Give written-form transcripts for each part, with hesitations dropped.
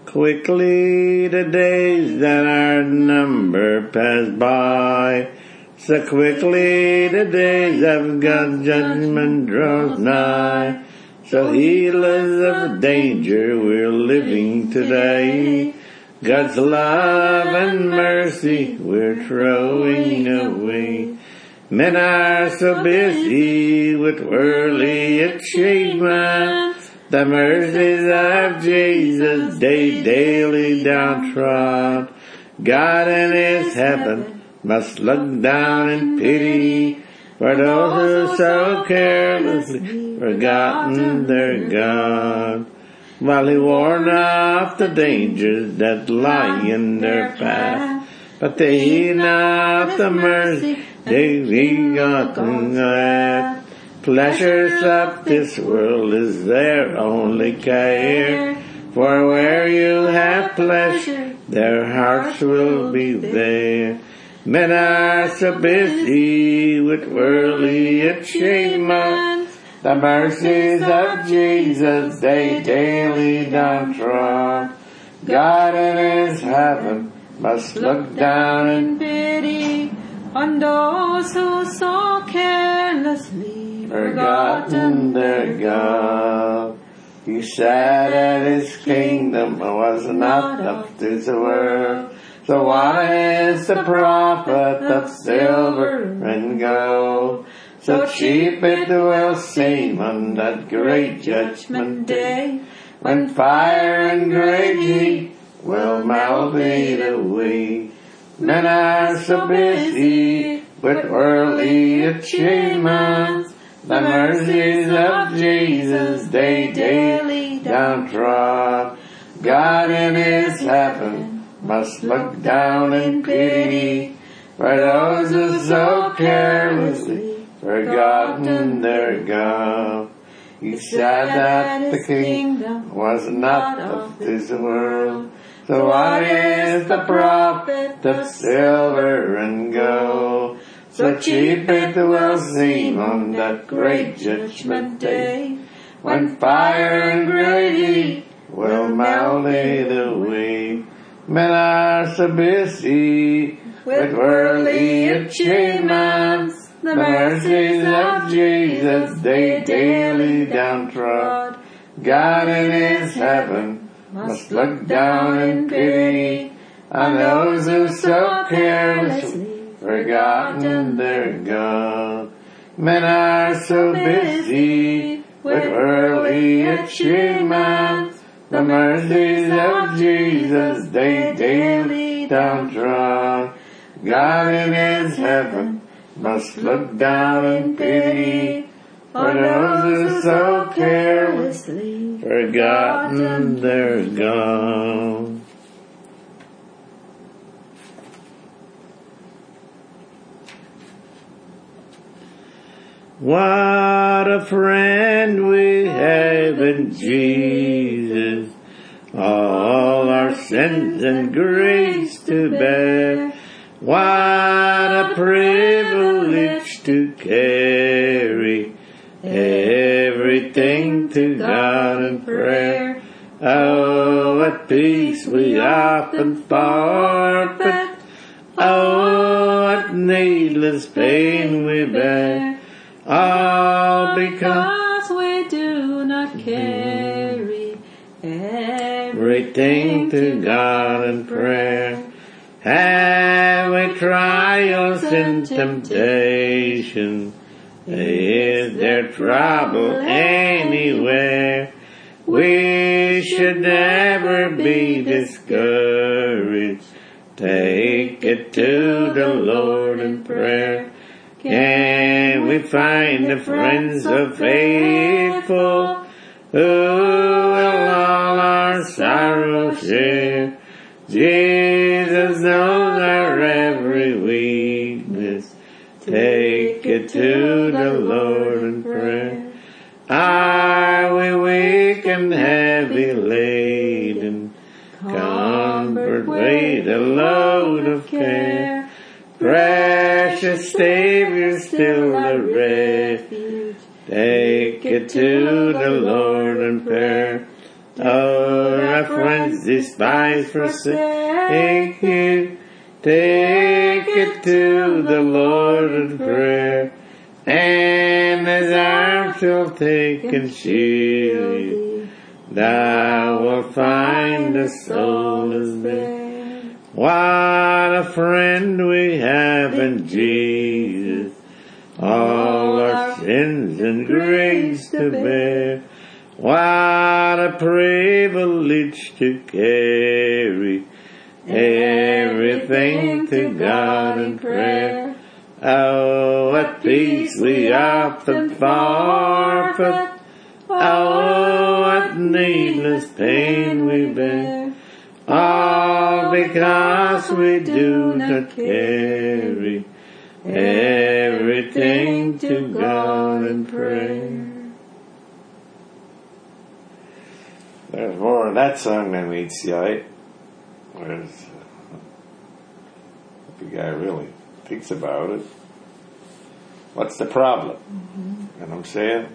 Quickly the days that are numbered pass by. So quickly the days of God's judgment draws nigh. So heedless of danger we're living today. God's love and mercy we're throwing away. Men are so busy with worldly achievements. The mercies of Jesus they daily downtrodden. God in His heaven must look down in pity for those who so carelessly forgotten their God. While He warned off the dangers that lie in their path, but they heed not the mercy they've begotten at. Pleasures of this world is their only care, for where you have pleasure, their hearts will be there. Men are so busy with worldly achievements. The mercies of Jesus they daily downtrodden. God in His heaven must look down in pity on those who so carelessly forgotten their God. He said that His kingdom was not of this world. So what is the profit of silver and gold? So cheap it will seem on that great judgment day, when fire and great heat will melt it away. Men are so busy with worldly achievements. The mercies of Jesus they daily downtrodden. God in His heaven must look down in pity for those who so carelessly forgotten their God. He said that the kingdom was not of this world. So what is the profit of silver and gold? So cheap it will seem on that great judgment day, when fire and great heat will melt it away. Men are so busy with worldly achievements. The mercies of Jesus they daily downtrodden. God in His heaven must look down in pity on those who so carelessly forgotten their God. Men are so busy with worldly achievements. The mercies of Jesus they daily downtrodden. God in His heaven must look down in pity for those who so carelessly forgotten their God. What a friend we have in Jesus, all our sins and griefs to bear. What a privilege to carry everything to God in prayer. Oh, what peace we often forfeit. Oh, what needless pain we bear. All because we do not carry everything to God in prayer. Have we trials and temptation? Is there trouble anywhere? We should never be discouraged. Take it to the Lord in prayer. Can we find the friends so faithful who will all our sorrows share? Jesus knows our every weakness. Take it to the Lord in prayer. Are we weak and heavy laden? Comfort, weight, a load of care. Precious Savior, still a refuge. Take it to the Lord in prayer. Oh, our friends is despised, forsake you. Take it to the Lord in prayer, and His arms shall take and shield you. Thou wilt find the soul is there. What a friend we have in Jesus, all our sins and grace to bear. What a privilege to carry everything to God in prayer. Oh, what peace we often forfeit. Oh, what needless pain we bear. All because we do not carry everything to God in prayer. There's more of that song than meets the eye. Whereas, if the guy really thinks about it, what's the problem? You know what I'm saying?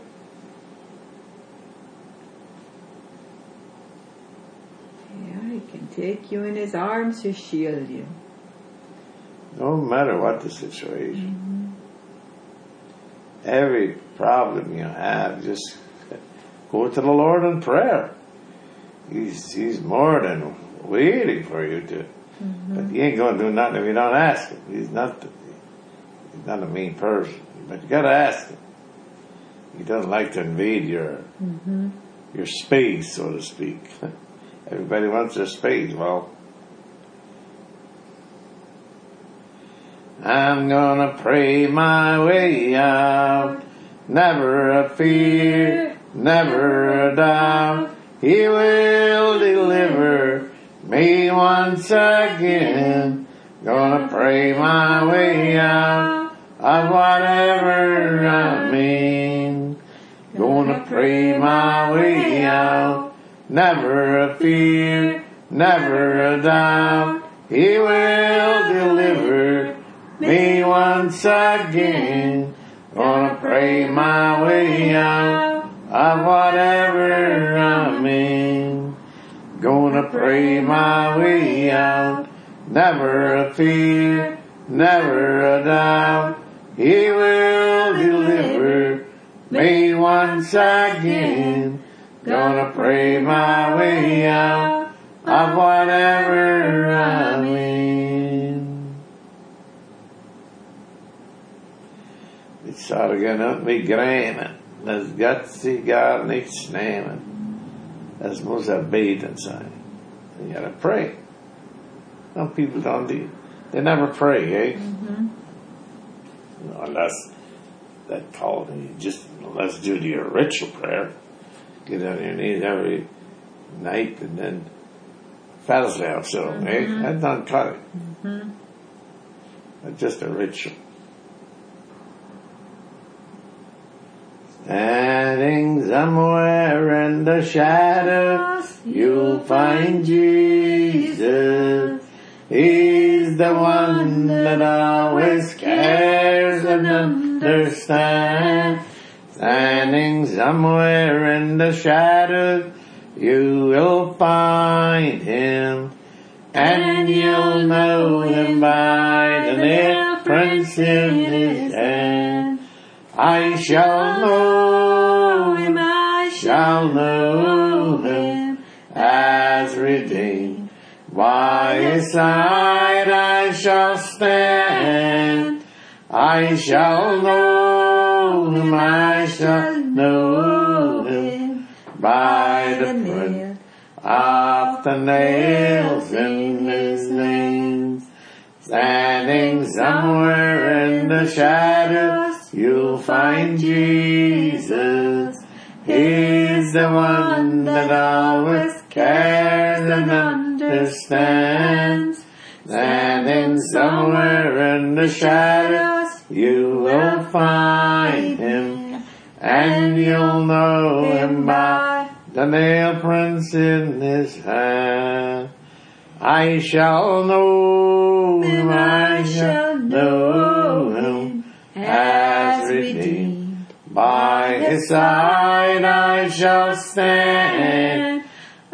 Yeah, He can take you in His arms to shield you. No matter what the situation. Every problem you have, just go to the Lord in prayer. He's more than waiting for you to. But He ain't going to do nothing if you don't ask Him. He's not a mean person. But you got to ask Him. He doesn't like to invade your space, so to speak. Everybody wants their space. Well, I'm gonna pray my way out. Never a fear, never a doubt. He will deliver me once again. Gonna pray my way out of whatever I'm in. Gonna pray my way out. Never a fear, never a doubt. He will deliver me once again. Gonna pray my way out of whatever I'm in. Gonna pray my way out. Never a fear, never a doubt. He will deliver me once again. Gonna pray my way out of whatever I'm in. Vi sa upp vid grenen. Das Gott gar nichts nehmen. Das muss beten sein. You gotta pray. Some people don't do. They never pray, eh? Unless that called unless do your ritual prayer. Get on your knees every night and then fells out, so eh? That don't cut it. That's just a ritual. Standing somewhere in the shadows, you'll find Jesus. He's the one that always cares and understands. Standing somewhere in the shadows, you will find Him, and you'll know Him by the nail prints in His hand. I shall know Him, I shall know Him, as redeemed. By His side I shall stand. I shall know Him, I shall know Him, by the print of the nails in His hands. Standing somewhere in the shadows, you'll find Jesus. He's the one that always cares and understands. Standing somewhere in the shadows, you will find Him, and you'll know Him by the nail prints in His hand. I shall know Him, I shall know Him, as redeemed. By His side I shall stand.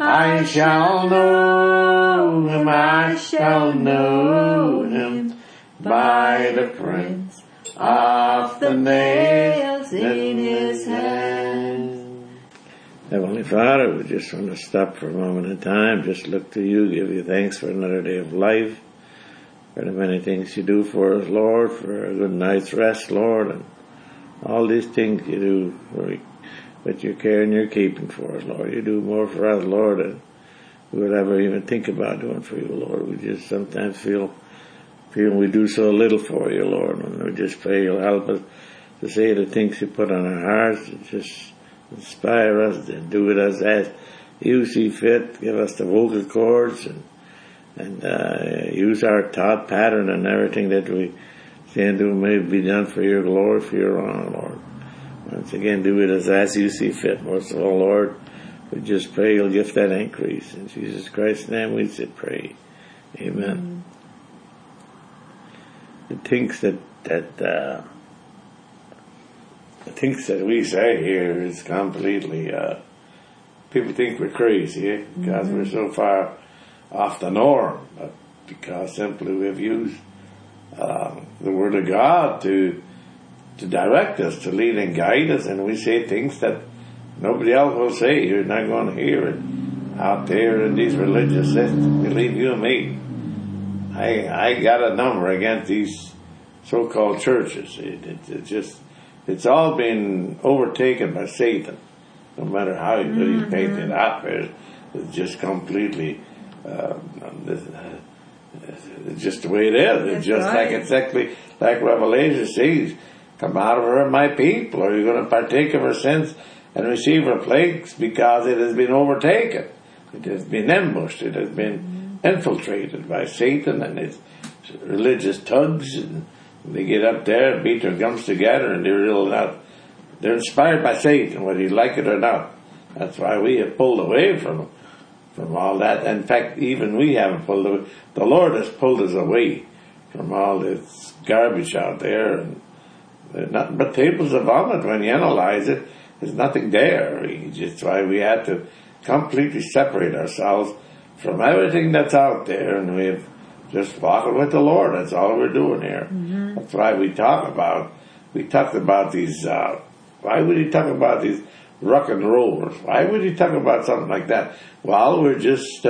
I shall know him, I shall know him by the print of the nails in his hands. Heavenly Father, we just want to stop for a moment in time, just look to you, give you thanks for another day of life, for the many things you do for us, Lord, for a good night's rest, Lord, and all these things you do with your care and your keeping for us, Lord. You do more for us, Lord, than we would ever even think about doing for you, Lord. We just sometimes feel we do so little for you, Lord, and we just pray you'll help us to say the things you put on our hearts, to just inspire us to do it as you see fit. Give us the vocal cords and use our thought pattern and everything that we say and do may be done for your glory, for your honor, Lord. Once again, do it as you see fit. Most of all, Lord, we just pray you'll give that increase. In Jesus Christ's name we say pray. Amen. The things that we say here is completely, people think we're crazy, because we're so far off the norm, but because simply we've used the Word of God to direct us, to lead and guide us, and we say things that nobody else will say. You're not going to hear it out there in these religious systems. Believe you me, I got a number against these so-called churches. It's all been overtaken by Satan. No matter how you paint it up, it's just completely it's just the way it is. It's just right. Exactly like Revelation says, come out of her, my people, or you're going to partake of her sins and receive her plagues, because it has been overtaken. It has been ambushed. It has been infiltrated by Satan and his religious thugs, and they get up there and beat their gums together, and they're inspired by Satan, whether you like it or not. That's why we have pulled away from all that. In fact, even we haven't pulled away. The Lord has pulled us away from all this garbage out there, and nothing but tables of vomit. When you analyze it, there's nothing there. That's why we had to completely separate ourselves from everything that's out there, and we've just walking with the Lord. That's all we're doing here. That's why we talked about these, why would he talk about these rock and rollers? Why would he talk about something like that? Well, we're just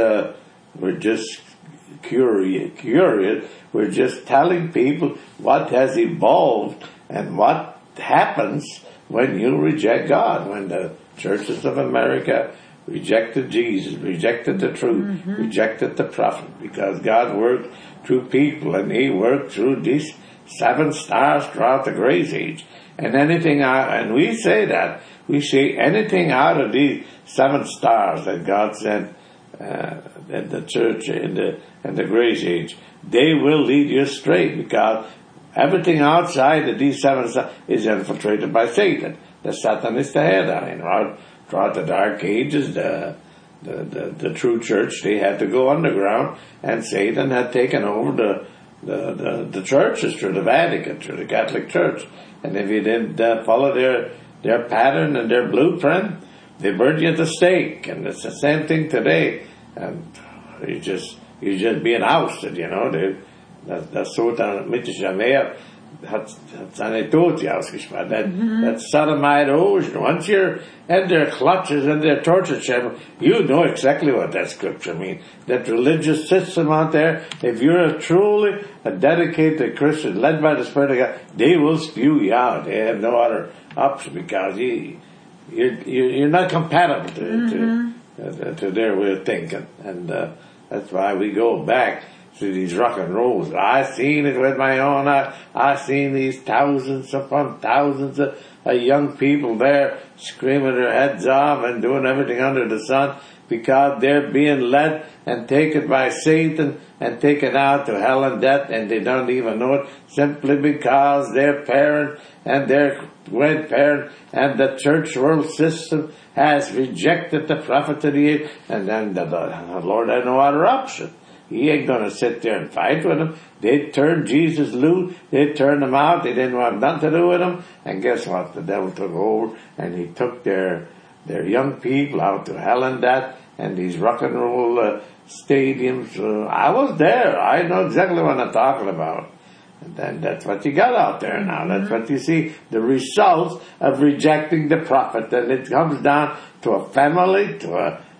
curious. We're just telling people what has evolved and what happens when you reject God, when the churches of America rejected Jesus, rejected the truth, rejected the prophet, because God worked through people, and he worked through these 7 stars throughout the Grace Age. And and we say that, we say anything out of these 7 stars that God sent in the church in the Grace Age, they will lead you astray, because everything outside of these 7 stars is infiltrated by Satan. The Satan is the head on it. Throughout the Dark Ages, the true church, they had to go underground, and Satan had taken over the churches through the Vatican, through the Catholic Church. And if you didn't follow their pattern and their blueprint, they burned you at the stake. And it's the same thing today. And you're just being ousted, you know. Das Sultan mit Jamea hat seine Tote ausgesprochen. That sodomite ocean. Once you're in their clutches and their torture chamber, you know exactly what that scripture means. That religious system out there, if you're a dedicated Christian led by the Spirit of God, they will spew you out. They have no other option, because you're not compatible to their way of thinking. And that's why we go back to these rock and rolls. I've seen it with my own eyes. I've seen these thousands upon thousands of young people there screaming their heads off and doing everything under the sun, because they're being led and taken by Satan and taken out to hell and death, and they don't even know it, simply because their parent and their grandparent and the church world system has rejected the prophet of the age, and then the Lord had no other option. He ain't going to sit there and fight with them. They turned Jesus loose. They turned him out. They didn't want nothing to do with him. And guess what? The devil took over, and he took their young people out to hell and death, and these rock and roll stadiums. I was there. I know exactly what I'm talking about. And then that's what you got out there now. That's what you see, the results of rejecting the prophet. And it comes down to a family, to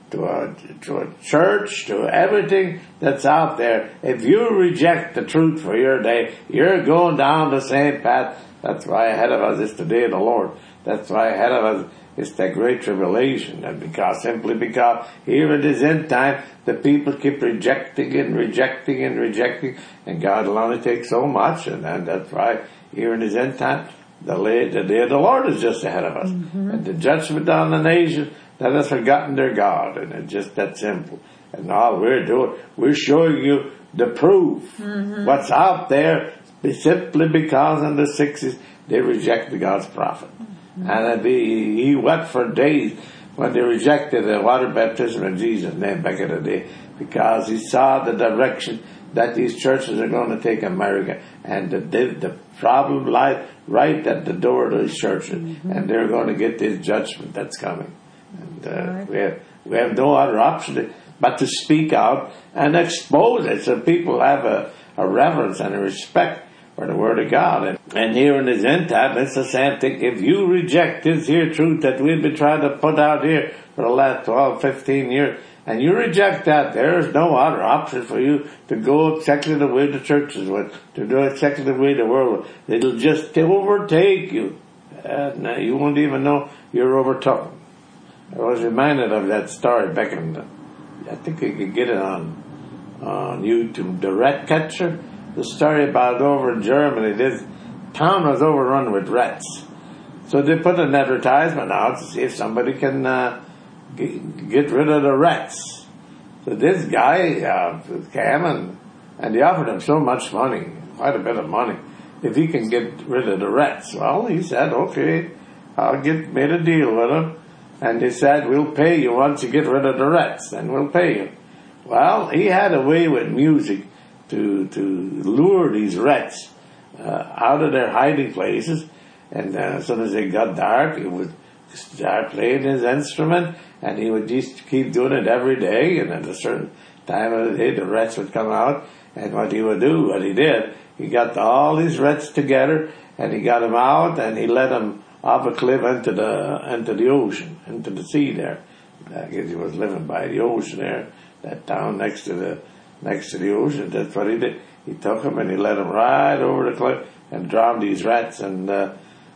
a church, to everything that's out there. If you reject the truth for your day, you're going down the same path. That's why ahead of us is the day of the Lord. That's why ahead of us is the great tribulation. And simply because here it is end time, the people keep rejecting and rejecting and rejecting, and God will only take so much, and that's why here in his end time, the day of the Lord is just ahead of us. And the judgment on the nation that has forgotten their God, and it's just that simple. And all we're doing, we're showing you the proof. What's out there, simply because in the 60s, they rejected God's prophet. And he wept for days when they rejected the water baptism in Jesus' name back in the day, because he saw the direction that these churches are going to take America, and the problem lies right at the door of these churches, and they're going to get this judgment that's coming. And we have no other option but to speak out and expose it, so people have a reverence and a respect for the Word of God. And here in this end time, it's the same thing. If you reject this here truth that we've been trying to put out here for the last 12, 15 years, and you reject that, there's no other option for you to go exactly the way the churches went, to do exactly the way the world went. It'll just overtake you. And you won't even know you're overtaken. I was reminded of that story back in I think you could get it on YouTube, the rat catcher. The story about over in Germany, this town was overrun with rats. So they put an advertisement out to see if somebody can get rid of the rats. So this guy came and they offered him so much money, quite a bit of money, if he can get rid of the rats. Well, he said, okay, made a deal with him. And they said, we'll pay you once you get rid of the rats, then we'll pay you. Well, he had a way with music to lure these rats out of their hiding places, and as soon as it got dark, he would start playing his instrument, and he would just keep doing it every day, and at a certain time of the day, the rats would come out, and what he did, he got all these rats together, and he got them out, and he let them off a cliff into the ocean, into the sea there. I guess he was living by the ocean there, that town next to the ocean. That's what he did. He took them and he let them right over the cliff and drowned these rats. And then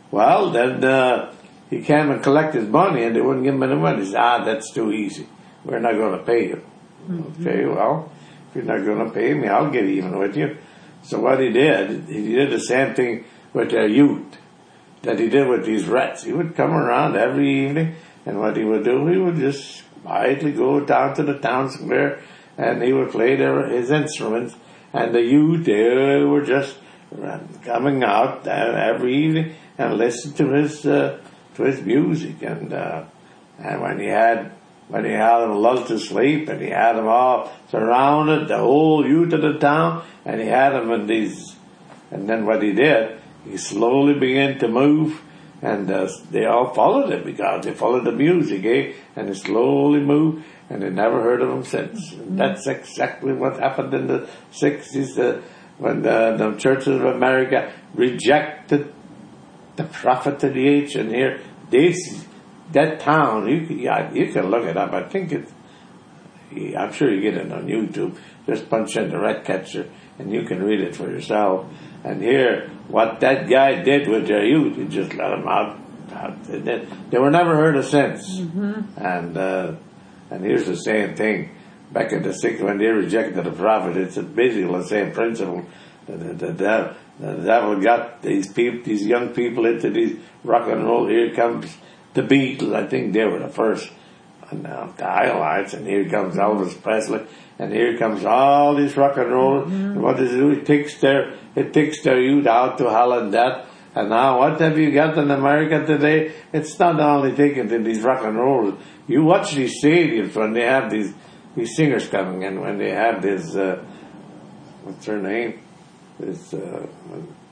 he came and collected his money, and they wouldn't give him any money. He said, that's too easy. We're not going to pay you. Okay, well, if you're not going to pay me, I'll get even with you. So what he did the same thing with their youth that he did with these rats. He would come around every evening, and what he would do, he would just quietly go down to the town square, and he would play his instruments, and the youth, they were just coming out every evening and listen to his music. And when he had them lulled to sleep, and he had them all surrounded, the whole youth of the town, and he had them in these, and then what he did, he slowly began to move, and they all followed him because they followed the music, and he slowly moved, and they never heard of him since. And that's exactly what happened in the 60s when the churches of America rejected the prophet of the age. And here, that town, you can look it up. I think I'm sure you get it on YouTube. Just punch in the rat catcher, and you can read it for yourself. And here, what that guy did with their youth, he just let them out. They were never heard of since. And here's the same thing. Back in the 60s, when they rejected the prophet, it's basically the same principle. The devil got these young people into these rock and roll. Here comes the Beatles. I think they were the first. And the highlights, and here comes Elvis Presley, and here comes all these rock and roll. And what does it do? It takes their youth out to hell and death. And now, what have you got in America today? It's not only taken to these rock and rollers. You watch these stadiums when they have these singers coming in, when they have this, what's her name? This,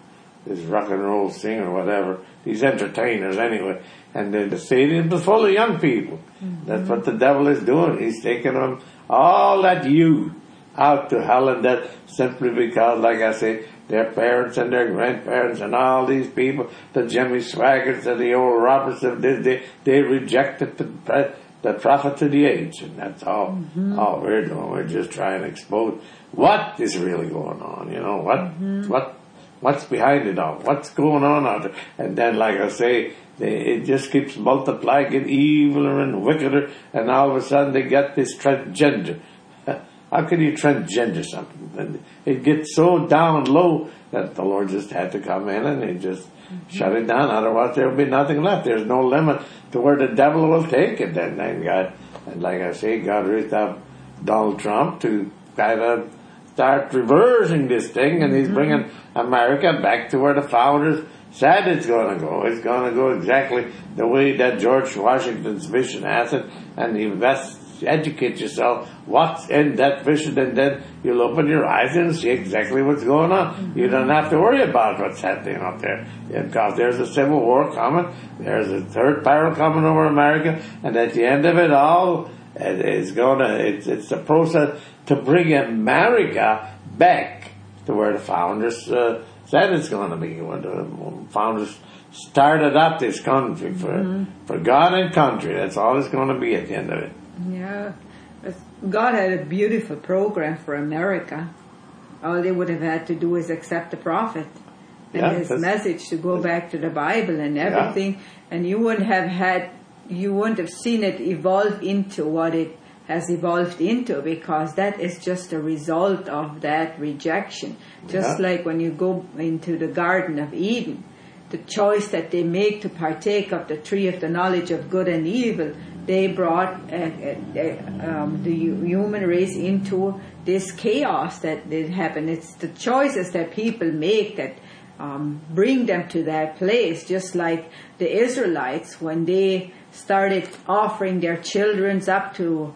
this rock and roll singer or whatever, these entertainers anyway, and then the stadium was full of young people. That's what the devil is doing. He's taking them, all that youth, out to hell and death, simply because, like I say, their parents and their grandparents and all these people, the Jimmy Swaggarts and the old Roberts, they rejected the prophet of the age, and that's all we're doing. We're just trying to expose what is really going on, what's behind it all, what's going on out there. And then, like I say, it just keeps multiplying, get eviler and wickeder, and all of a sudden they get this transgender. How can you transgender something? And it gets so down low that the Lord just had to come in and He just shut it down. Otherwise, there will be nothing left. There's no limit to where the devil will take it. And then God, and like I say, God raised up Donald Trump to kind of start reversing this thing, and he's bringing America back to where the founders said it's going to go. It's going to go exactly the way that George Washington's vision has it, and educate yourself what's in that vision, and then you'll open your eyes and see exactly what's going on. You don't have to worry about what's happening out there, because there's a civil war coming, there's a third peril coming over America, and at the end of it all, it's the process to bring America back to where the founders said it's going to be. When the founders started up this country for God and country, that's all it's going to be at the end of it. Yeah, God had a beautiful program for America. All they would have had to do is accept the prophet and his message to go back to the Bible and everything, and you wouldn't have seen it evolve into what it has evolved into, because that is just a result of that rejection. Just like when you go into the Garden of Eden, the choice that they make to partake of the tree of the knowledge of good and evil, they brought the human race into this chaos that did happen. It's the choices that people make that bring them to that place. Just like the Israelites, when they started offering their children up to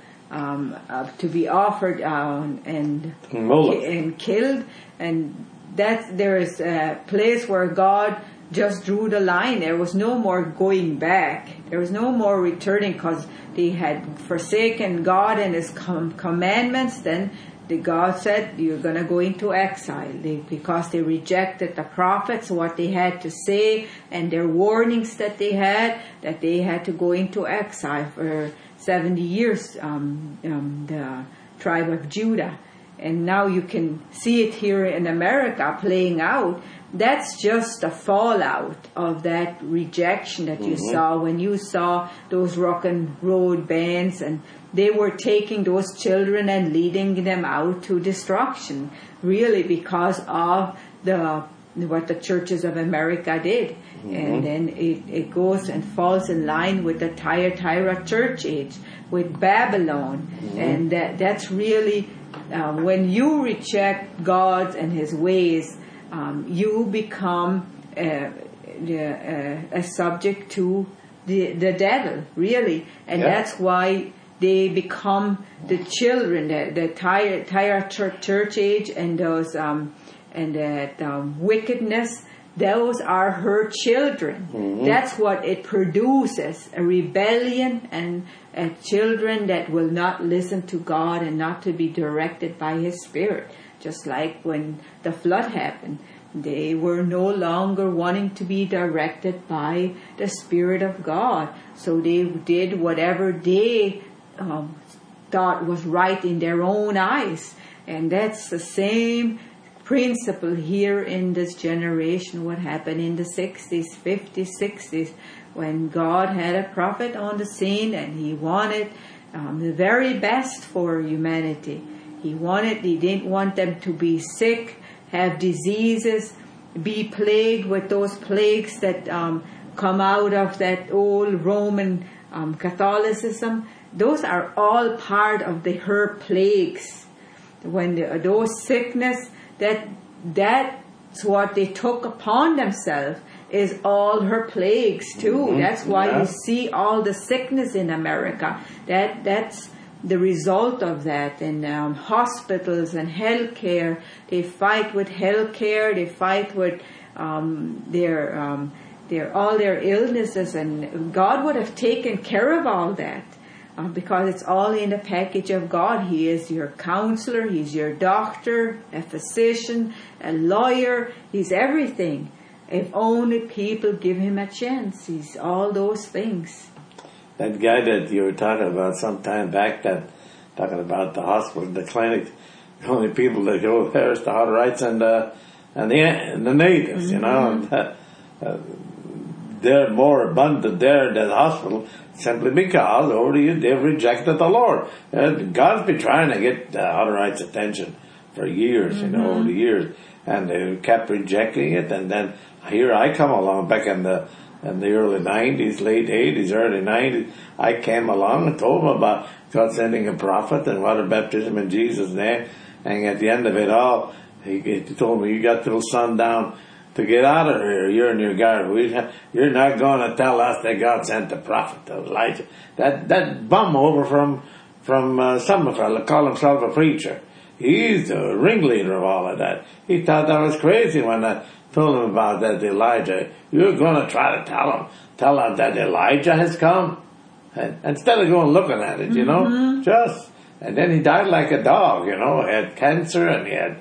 be offered and killed, and there is a place where God just drew the line. There was no more going back. There was no more returning, because they had forsaken God and His commandments. Then God said, you're going to go into exile, because they rejected the prophets, what they had to say, and their warnings that they had to go into exile for 70 years, the tribe of Judah. And now you can see it here in America playing out. That's just a fallout of that rejection that you saw when you saw those rock and roll bands, and they were taking those children and leading them out to destruction, really because of what the churches of America did. And then it goes and falls in line with the Thyatira church age, with Babylon. And that's really, when you reject God and His ways, you become a subject to the devil, really. And that's why they become the children, the Thyatira church age, and those and that wickedness. Those are her children. That's what it produces, a rebellion and children that will not listen to God and not to be directed by His Spirit. Just like when the flood happened, they were no longer wanting to be directed by the Spirit of God. So they did whatever they thought was right in their own eyes. And that's the same principle here in this generation. What happened in the 60s, 50s, 60s, when God had a prophet on the scene and He wanted the very best for humanity. He didn't want them to be sick, have diseases, be plagued with those plagues that come out of that old Roman Catholicism. Those are all part of her plagues. When those sickness, that's what they took upon themselves, is all her plagues too. That's why you see all the sickness in America. That's the result of that. And hospitals and healthcare, they fight with healthcare, they fight with all their illnesses, and God would have taken care of all that. Because it's all in the package of God. He is your counselor, He's your doctor, a physician, a lawyer, He's everything. If only people give Him a chance, He's all those things. That guy that you were talking about some time back, talking about the hospital, the clinic, the only people that go there is the Hutterites and the natives, you know. And, they're more abundant there than the hospital, simply because over the years they've rejected the Lord. God's been trying to get the Hutterites' attention for years, you know, over the years, and they kept rejecting it. And then here I come along back in the early 90s, late 80s, early 90s. I came along and told them about God sending a prophet and water baptism in Jesus' name. And at the end of it all, he told me, "You got till sundown to get out of here. You're in your garden. You're not going to tell us that God sent the prophet Elijah." That bum over from some fella call himself a preacher. He's the ringleader of all of that. He thought that was crazy when I told him about that Elijah. You're going to try to tell him that Elijah has come, and instead of going looking at it, you know, and then he died like a dog, you know, had cancer,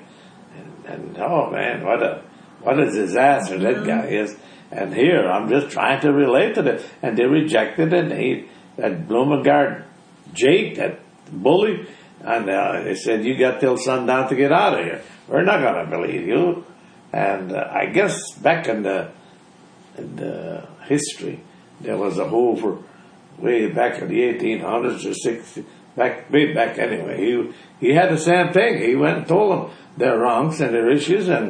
and oh man, what a disaster that guy is. And here, I'm just trying to relate to it. And they rejected it. That Blumengard Jake, that bully, and they said, "You got till sundown to get out of here. We're not going to believe you." And I guess back in the history, there was a Hoover way back in the 1800s or 60s, way back anyway. He had the same thing. He went and told them their wrongs and their issues, and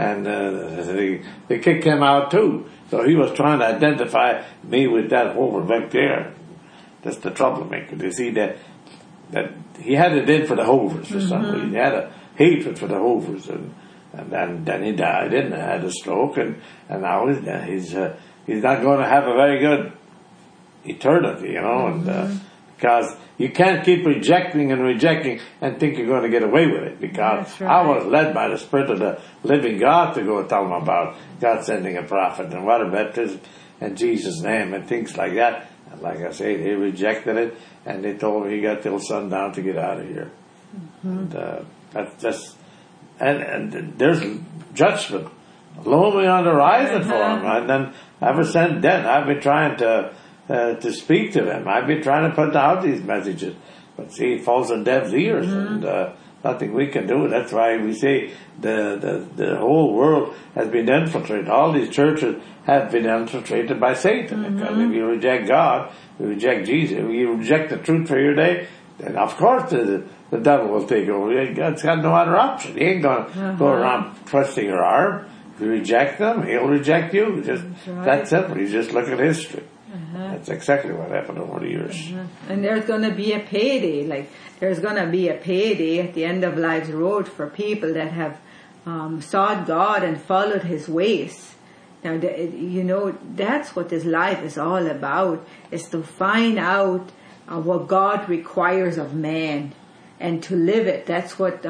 they kicked him out too. So he was trying to identify me with that Hoover back there. That's the troublemaker. You see that he had it in for the Hoovers for some reason. He had a hatred for the Hoovers, and then he died and had a stroke, and now he's not going to have a very good eternity, you know, and because you can't keep rejecting and think you're going to get away with it, because I was led by the Spirit of the living God to go tell them about God sending a prophet and water baptism in Jesus' name and things like that. And like I say, they rejected it, and they told me, "You got till sundown to get out of here." And that's just, and there's judgment lonely on the horizon for them. And then ever since then, I've been trying to speak to them. I've been trying to put out these messages, but see, it falls on deaf ears, and nothing we can do. That's why we say the whole world has been infiltrated. All these churches have been infiltrated by Satan. Because if you reject God, you reject Jesus, if you reject the truth for your day, then of course the devil will take over. God's got no other option. He ain't going to go around twisting your arm. If you reject him, he'll reject you. Just that simple. You just look at history. That's exactly what happened over the years. And there's going to be a payday. Like, there's going to be a payday at the end of life's road for people that have sought God and followed His ways. Now, that's what this life is all about, is to find out what God requires of man and to live it. That's what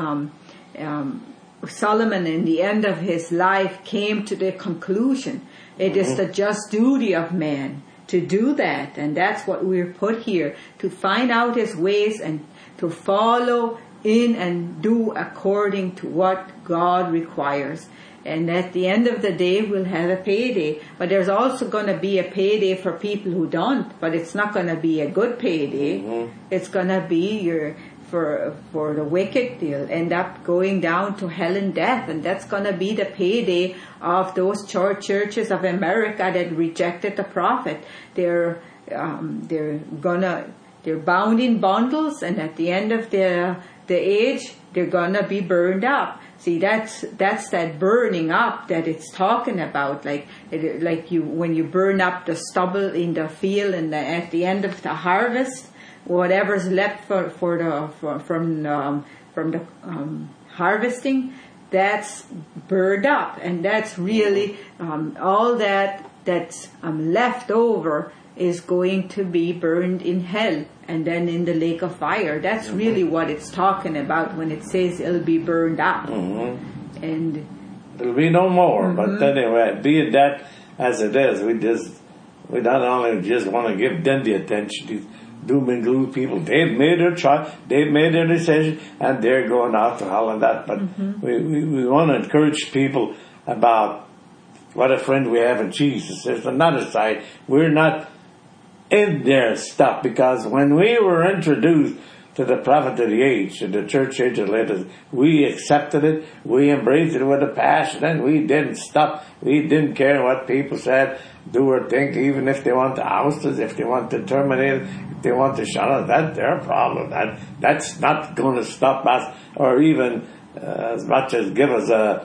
Solomon, in the end of his life, came to the conclusion. It is the just duty of man to do that, and that's what we're put here, to find out His ways and to follow in and do according to what God requires. And at the end of the day, we'll have a payday. But there's also going to be a payday for people who don't, but it's not going to be a good payday. It's going to be for the wicked. They'll end up going down to hell and death, and that's going to be the payday of those churches of America that rejected the prophet. They're bound in bundles, and at the end of the age, they're going to be burned up. See, that's that burning up that it's talking about, when you burn up the stubble in the field, and at the end of the harvest, whatever's left from the harvesting, that's burned up, and that's really all that that's left over is going to be burned in hell and then in the lake of fire. That's really what it's talking about when it says it'll be burned up. And there'll be no more. But anyway, be it that as it is, we not only just want to give them the attention, these doom and gloom people. They've made their choice, they've made their decision, and they're going out to hell and that. But we want to encourage people about what a friend we have in Jesus. There's another side. We're not in their stuff, because when we were introduced to the prophet of the age, to the church age of letters, we accepted it, we embraced it with a passion, and we didn't stop. We didn't care what people said, do or think, even if they want to oust us, if they want to terminate us, if they want to shut us. That's their problem. That's not going to stop us, or even as much as give us a...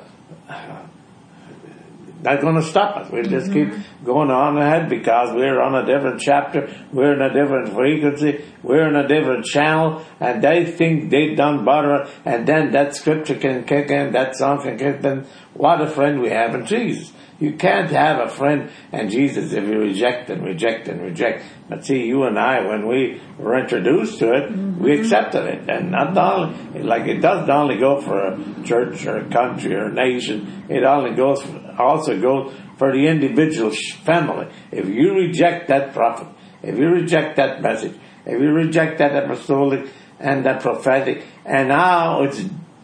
not going to stop us. We'll just keep going on ahead, because we're on a different chapter, we're in a different frequency, we're in a different channel, and they think they done better, and then that scripture can kick in, that song can kick in. What a friend we have in Jesus. You can't have a friend in Jesus if you reject and reject and reject. But see, you and I, when we were introduced to it, we accepted it. And not only, like, it doesn't only go for a church or a country or a nation, it only goes also goes for the individual family. If you reject that prophet, if you reject that message, if you reject that apostolic and that prophetic, and now it's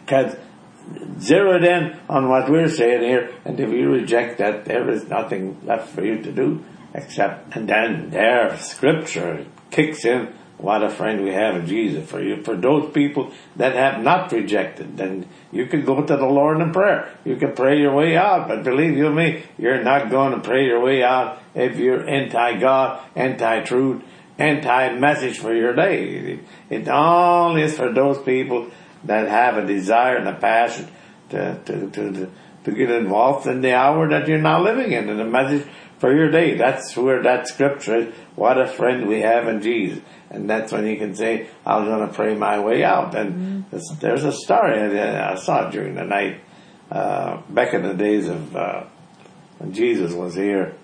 zeroed in on what we're saying here, and if you reject that, there is nothing left for you to do except, and then their scripture kicks in. What a friend we have in Jesus. For you, for those people that have not rejected, then you can go to the Lord in prayer. You can pray your way out, but believe you me, you're not going to pray your way out if you're anti-God, anti-truth, anti-message for your day. It only is for those people that have a desire and a passion to get involved in the hour that you're now living in, and the message for your day. That's where that scripture is. What a friend we have in Jesus. And that's when you can say, I'm going to pray my way out. And there's a story I saw during the night, back in the days of when Jesus was here.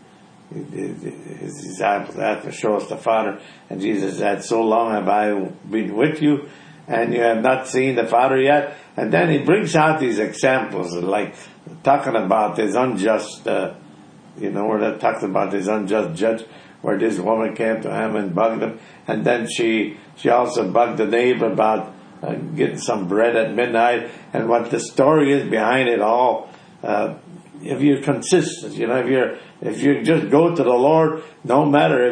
His disciples asked to show us the Father, and Jesus said, so long have I been with you, and you have not seen the Father yet. And then he brings out these examples, like talking about this unjust, where that talks about this unjust judge, where this woman came to him and bugged him, and then she also bugged the neighbor about getting some bread at midnight, and what the story is behind it all. If you're consistent, if you just go to the Lord, no matter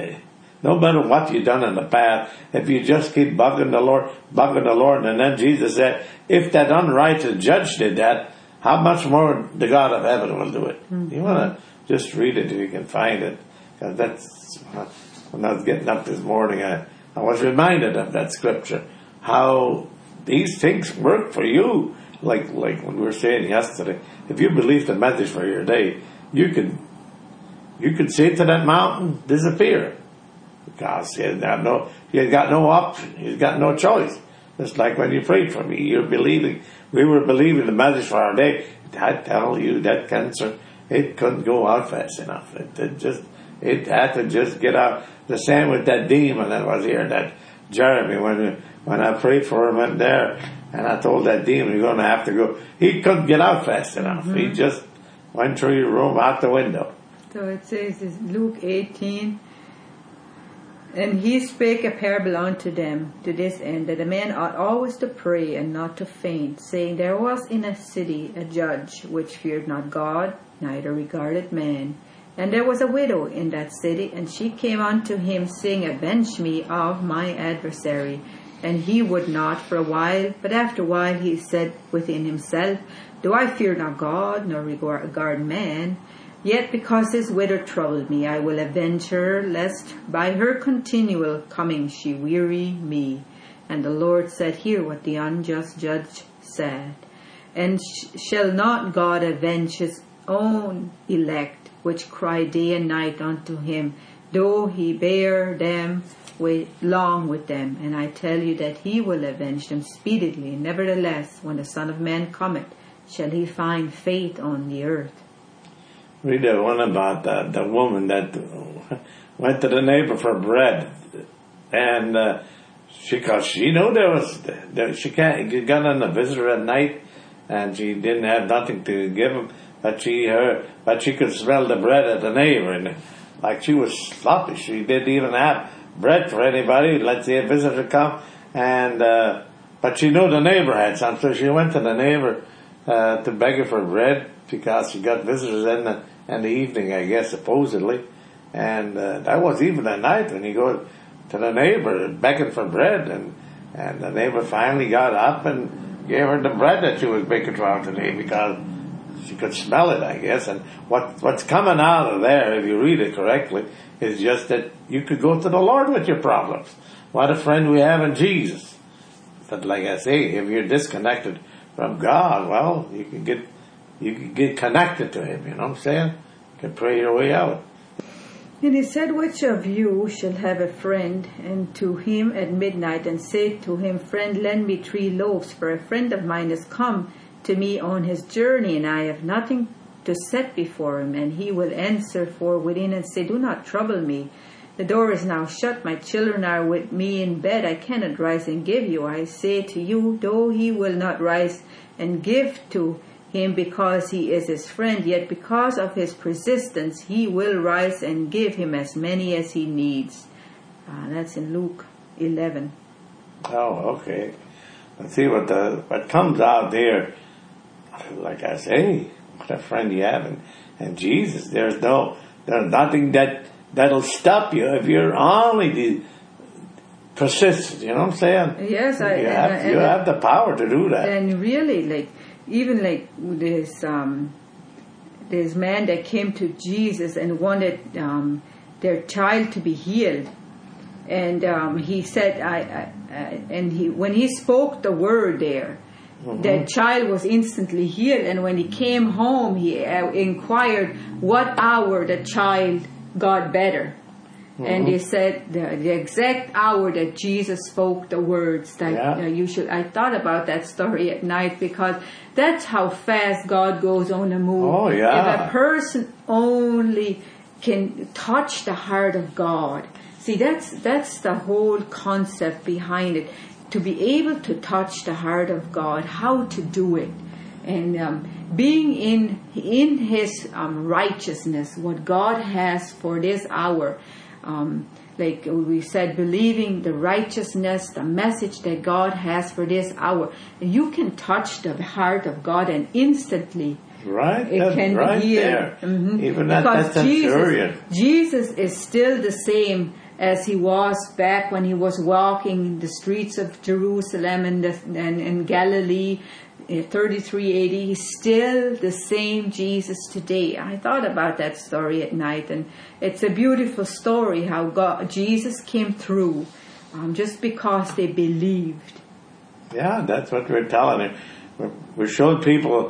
what you've done in the past, if you just keep bugging the Lord, and then Jesus said, if that unrighteous judge did that, how much more the God of heaven will do it? You want to just read it if you can find it, because that's when I was getting up this morning, I was reminded of that scripture, how these things work for you. Like we were saying yesterday, if you believe the message for your day, you could say to that mountain, disappear. Because he has got no option. He's got no choice. Just like when you prayed for me, we were believing the message for our day. I tell you, that cancer, it couldn't go out fast enough. It had to just get out. The same with that demon that was here, that Jeremy, when I prayed for him in there, and I told that demon, you're going to have to go. He couldn't get out fast enough. He just went through your room, out the window. So it says, this Luke 18, and he spake a parable unto them to this end, that a man ought always to pray and not to faint, saying, there was in a city a judge which feared not God, neither regarded man. And there was a widow in that city, and she came unto him, saying, avenge me of my adversary. And he would not for a while, but after a while he said within himself, do I fear not God, nor regard man? Yet because this widow troubled me, I will avenge her, lest by her continual coming she weary me. And the Lord said, hear what the unjust judge said. And shall not God avenge his own elect, which cry day and night unto him, though he bear them long with them? And I tell you that he will avenge them speedily. Nevertheless, when the Son of Man cometh, shall he find faith on the earth? read the one about the woman that went to the neighbor for bread, and cause she knew she got on a visitor at night, and she didn't have nothing to give him, but she could smell the bread at the neighbor, and like she was sloppy. She didn't even have bread for anybody. Let's say a visitor come, and but she knew the neighbor had some, so she went to the neighbor to beg her for bread, because she got visitors in the evening, I guess, supposedly. And that was even at night when you go to the neighbor begging for bread, and the neighbor finally got up and gave her the bread that she was baking for today, because she could smell it, I guess. And what's coming out of there, if you read it correctly, is just that you could go to the Lord with your problems. What a friend we have in Jesus. But like I say, if you're disconnected from God, well, you can get connected to Him, you know what I'm saying? You can pray your way out. And he said, which of you shall have a friend, and to him at midnight, and say to him, Friend, lend me 3 loaves, for a friend of mine has come to me on his journey, and I have nothing to set before him. And he will answer for within and say, Do not trouble me. The door is now shut. My children are with me in bed. I cannot rise and give you. I say to you, though he will not rise and give to him because he is his friend, yet because of his persistence, he will rise and give him as many as he needs. That's in Luke 11. Oh, okay. Let's see what comes out there. Like I say, what a friend you have, and Jesus. There's nothing that'll stop you if you're only persistent. You know what I'm saying? Yes, you have the power to do that. And really, even this man that came to Jesus and wanted their child to be healed, and he said, when he spoke the word there, the child was instantly healed. And when he came home, he inquired what hour the child got better. And they said the exact hour that Jesus spoke the words that you should. I thought about that story at night, because that's how fast God goes on the move. Oh, yeah. If a person only can touch the heart of God. See, that's the whole concept behind it. To be able to touch the heart of God, how to do it. And being in His righteousness, what God has for this hour. Like we said, believing the righteousness, the message that God has for this hour. You can touch the heart of God, and instantly it can right be healed. there. Even that centurion. Jesus is still the same as He was back when He was walking the streets of Jerusalem and in Galilee. 33 AD, He's still the same Jesus today. I thought about that story at night, and it's a beautiful story how Jesus came through just because they believed. Yeah, that's what we're telling you. We're showing people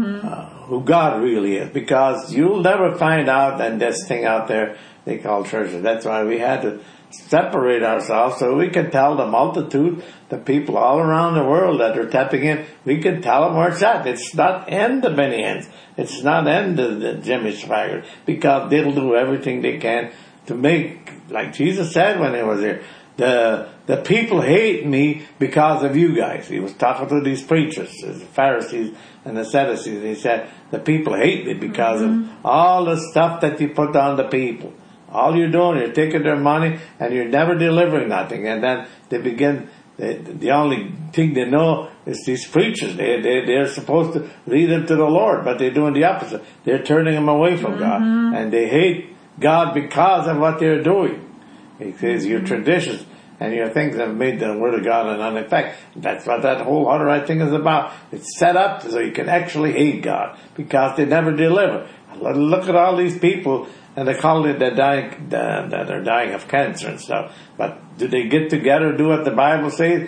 who God really is, because you'll never find out in this thing out there they call churches. That's why we had to separate ourselves so we can tell the multitude, the people all around the world that are tapping in, we can tell them where it's at. It's not in the Benny Hinn's. It's not in the Jimmy Swaggart, because they'll do everything they can to make, like Jesus said when He was here, the people hate me because of you guys. He was talking to these preachers, the Pharisees and the Sadducees, and He said, the people hate me because of all the stuff that you put on the people. All you're doing, you're taking their money and you're never delivering nothing. And then they begin, the only thing they know is these preachers. They're supposed to lead them to the Lord, but they're doing the opposite. They're turning them away from God. And they hate God because of what they're doing. He says your traditions and your things have made the Word of God an effect. That's what that whole Hutterite thing is about. It's set up so you can actually hate God because they never deliver. Look at all these people. And they call it that they're dying of cancer and stuff. But do they get together, do what the Bible says?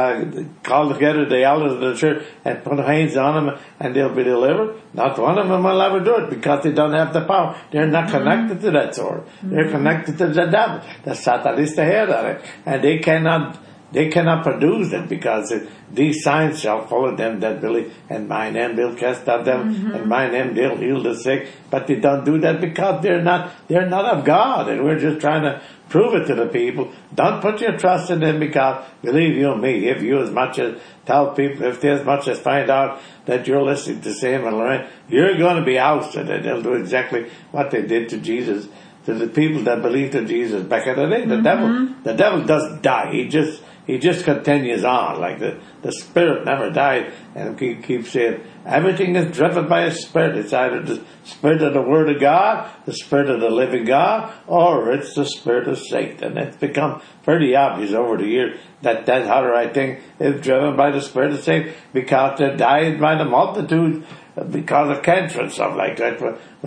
Call together the elders of the church and put hands on them and they'll be delivered? Not one of them will ever do it because they don't have the power. They're not connected to that sword. They're connected to the devil. The Satanista head on it. And they cannot they cannot produce it, because these signs shall follow them that believe. And my name they'll cast out them, and my name they'll heal the sick. But they don't do that because they're not of God, and we're just trying to prove it to the people. Don't put your trust in them, because believe you me, if you as much as tell people, if they as much as find out that you're listening to Sam and Lorraine, you're going to be ousted, and they'll do exactly what they did to Jesus, to the people that believed in Jesus back in the day. The devil doesn't die. He just continues on, like the spirit never died, and he keeps saying everything is driven by a spirit. It's either the spirit of the Word of God, the spirit of the living God, or it's the spirit of Satan. It's become pretty obvious over the years that other right thing is driven by the spirit of Satan, because they died by the multitude because of cancer and stuff like that.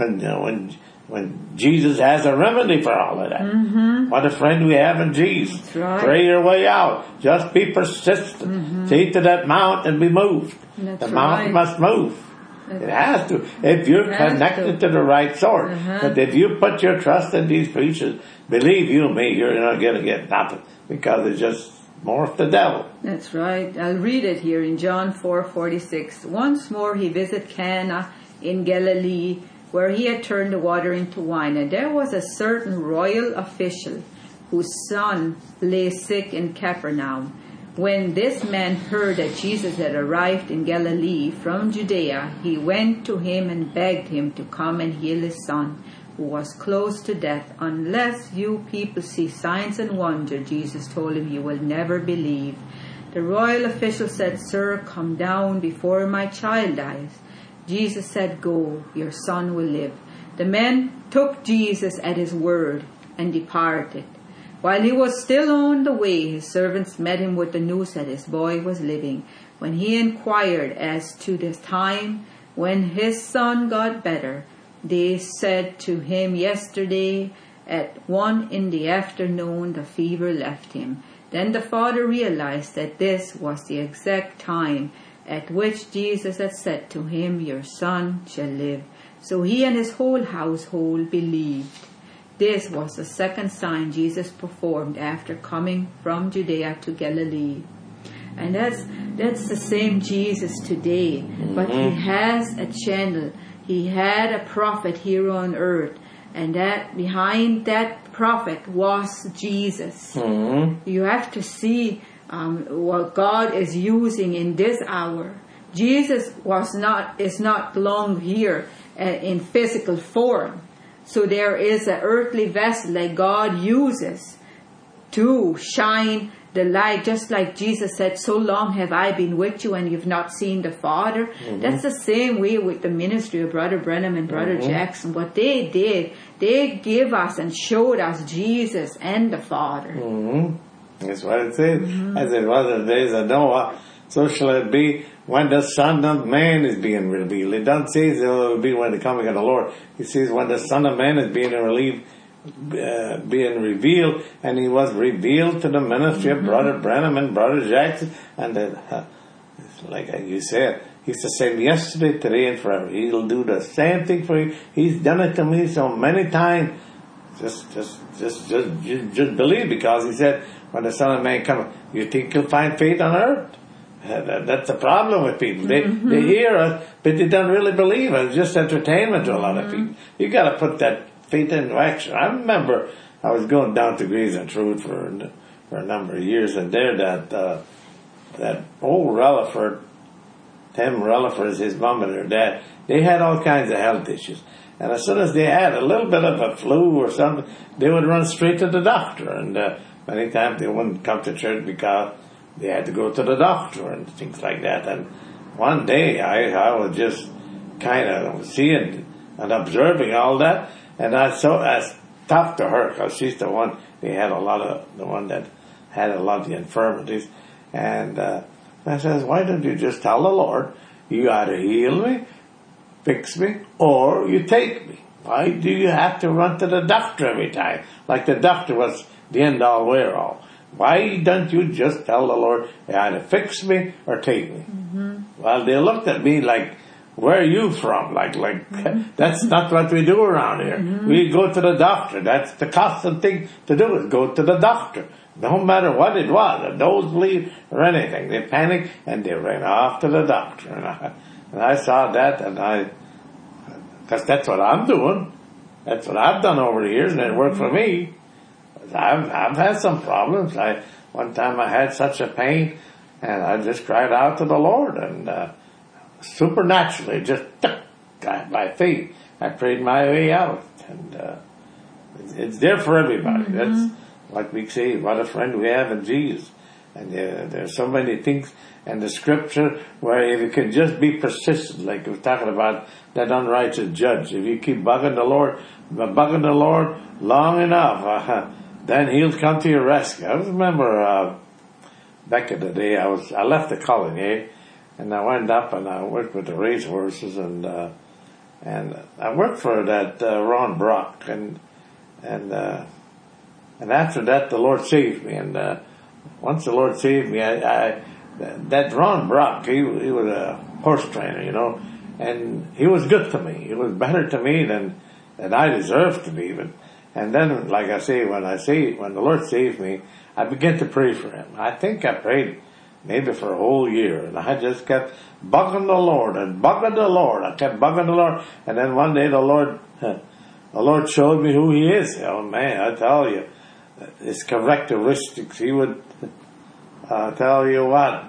When Jesus has a remedy for all of that. What a friend we have in Jesus. That's right. Pray your way out. Just be persistent. See to that mountain and be moved. That's the mountain must move. It has to. If you're connected to the right source. But if you put your trust in these preachers, believe you me, you're not going to get nothing, because it's just more of the devil. That's right. I'll read it here in John 4:46. Once more he visited Cana in Galilee, where he had turned the water into wine. And there was a certain royal official whose son lay sick in Capernaum. When this man heard that Jesus had arrived in Galilee from Judea, he went to him and begged him to come and heal his son, who was close to death. Unless you people see signs and wonder, Jesus told him, you will never believe. The royal official said, Sir, come down before my child dies. Jesus said, Go, your son will live. The man took Jesus at his word and departed. While he was still on the way, his servants met him with the news that his boy was living. When he inquired as to the time when his son got better, they said to him, Yesterday at 1 p.m, the fever left him. Then the father realized that this was the exact time at which Jesus had said to him, Your son shall live. So he and his whole household believed. This was the second sign Jesus performed after coming from Judea to Galilee. And that's the same Jesus today. But he has a channel. He had a prophet here on earth. And that behind that prophet was Jesus. You have to see what God is using in this hour. Jesus is not long here in physical form. So there is an earthly vessel that God uses to shine the light, just like Jesus said, so long have I been with you and you've not seen the Father. That's the same way with the ministry of Brother Branham and Brother Jackson. What they did, they gave us and showed us Jesus and the Father. That's what it says. As it was in the days of Noah, so shall it be when the Son of Man is being revealed. It doesn't say it will be when the coming of the Lord. It says when the Son of Man is being revealed, and he was revealed to the ministry of Brother Branham and Brother Jackson. And like you said, he's the same yesterday, today, and forever. He'll do the same thing for you. He's done it to me so many times. Just believe, because he said, when the Son of Man comes, you think you'll find faith on earth? That's the problem with people. They hear us, but they don't really believe it. It's just entertainment to a lot of people. You got to put that faith into action. I remember I was going down to Grace and Truth for a number of years, and there that old Relaford, Tim Relaford, his mom and her dad, they had all kinds of health issues. And as soon as they had a little bit of a flu or something, they would run straight to the doctor. And many times they wouldn't come to church because they had to go to the doctor and things like that. And one day I was just kind of seeing and observing all that. And I talked to her, because she's the one, the one that had a lot of the infirmities. And I says, why don't you just tell the Lord, you either heal me, fix me, or you take me? Why do you have to run to the doctor every time? Like the doctor was the end all, wear all. Why don't you just tell the Lord, you either fix me or take me? Well, they looked at me like, where are you from? Like that's not what we do around here. We go to the doctor. That's the constant thing to do, is go to the doctor. no matter what it was, a nosebleed or anything, they panicked and they ran off to the doctor. And I saw that, and because that's what I'm doing. That's what I've done over the years, and it worked for me. I've had some problems. One time I had such a pain, and I just cried out to the Lord, and supernaturally, just by faith, I prayed my way out. And it's there for everybody. Mm-hmm. That's like we say, what a friend we have in Jesus. And there's so many things in the scripture where if you can just be persistent, like we're talking about that unrighteous judge, if you keep bugging the Lord long enough, then He'll come to your rescue. I remember back in the day, I left the colony, and I went up and I worked with the racehorses, and I worked for that Ron Brock, and after that the Lord saved me, and once the Lord saved me, that Ron Brock, he was a horse trainer, and he was good to me. He was better to me than I deserved to be. And then, like I say, when the Lord saved me, I began to pray for him. I think I prayed maybe for a whole year, and I just kept bugging the Lord and bugging the Lord. I kept bugging the Lord, and then one day the Lord showed me who He is. Oh man, I tell you, His characteristics. He would tell you what.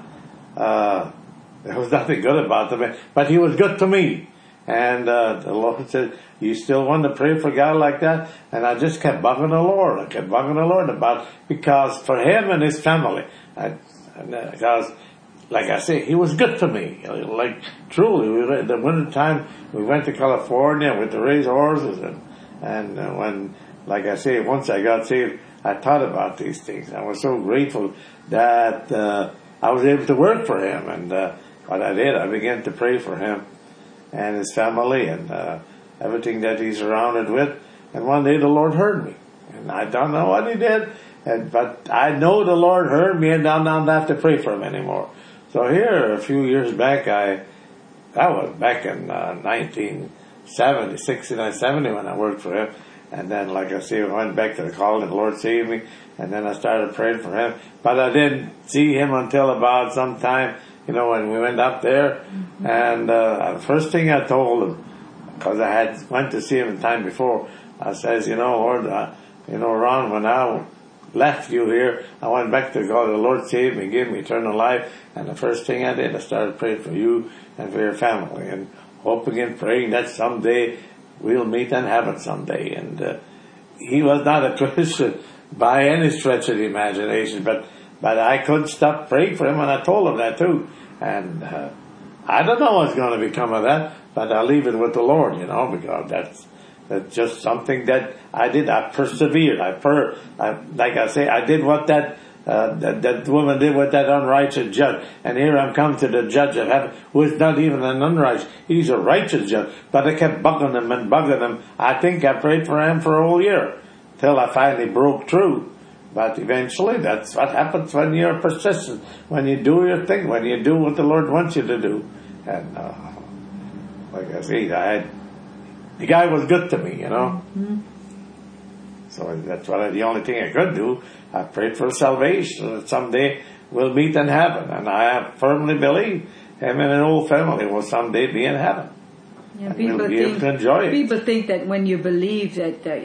There was nothing good about them, but He was good to me. And the Lord said, "You still want to pray for God like that?" And I just kept bugging the Lord. I kept bugging the Lord because for Him and His family, because, like I say, He was good to me. Like truly, in the winter time we went to California with the race horses, and when, like I say, once I got saved, I thought about these things. I was so grateful that I was able to work for Him, and what I did, I began to pray for Him and His family and everything that He's surrounded with. And one day the Lord heard me, and I don't know what He did, but I know the Lord heard me, and I don't have to pray for Him anymore. So here, a few years back, that was back in 1970, 69, 70 when I worked for Him. And then, like I say, I went back to the college, and the Lord saved me, and then I started praying for Him. But I didn't see Him until about some time, when we went up there. Mm-hmm. And the first thing I told Him, because I had went to see Him the time before, I says, Lord, Ron, when I left you here, I went back to God. The Lord saved me, gave me eternal life, and the first thing I did, I started praying for you and for your family, and hoping and praying that someday we'll meet in heaven someday. And he was not a Christian by any stretch of the imagination, but I couldn't stop praying for him, and I told him that too. And I don't know what's going to become of that, but I'll leave it with the Lord, because that's just something that I did. I persevered. Like I say, I did what that woman did with that unrighteous judge. And here I'm come to the judge of heaven, who is not even an unrighteous. He's a righteous judge. But I kept bugging him. I think I prayed for him for a whole year, till I finally broke through. But eventually, that's what happens when you're persistent, when you do your thing, when you do what the Lord wants you to do. And like I say, the guy was good to me, Mm-hmm. So that's the only thing I could do. I prayed for salvation, that someday we'll meet in heaven. And I firmly believe him and an old family will someday be in heaven. Yeah, and we'll be able to enjoy it. People think that when you believe that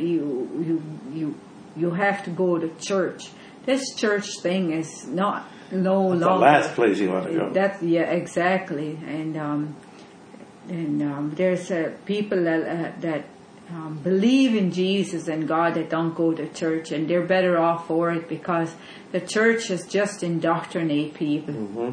you have to go to church. This church thing is no longer the last place you want to go. Exactly. And there's people that believe in Jesus and God that don't go to church, and they're better off for it, because the church is just indoctrinate people. Mm-hmm.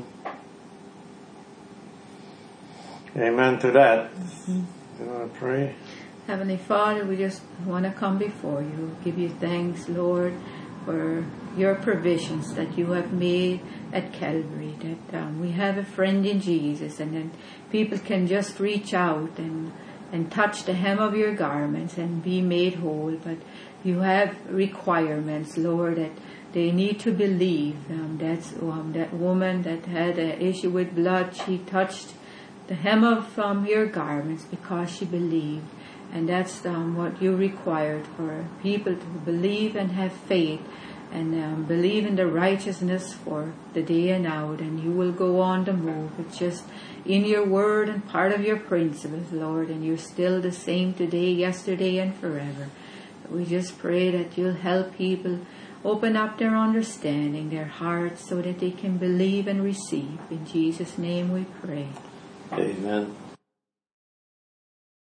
Amen to that. Mm-hmm. You want to pray? Heavenly Father, we just want to come before you, give you thanks, Lord, for your provisions that you have made at Calvary, that we have a friend in Jesus, and then people can just reach out and touch the hem of your garments and be made whole. But you have requirements, Lord, that they need to believe. That's that woman that had an issue with blood. She touched the hem of your garments because she believed. And that's what you required for people to believe and have faith and believe in the righteousness for the day and out, and you will go on to move. It's just in your word and part of your principles, Lord, and you're still the same today, yesterday, and forever. We just pray that you'll help people open up their understanding, their hearts, so that they can believe and receive. In Jesus' name we pray. Amen.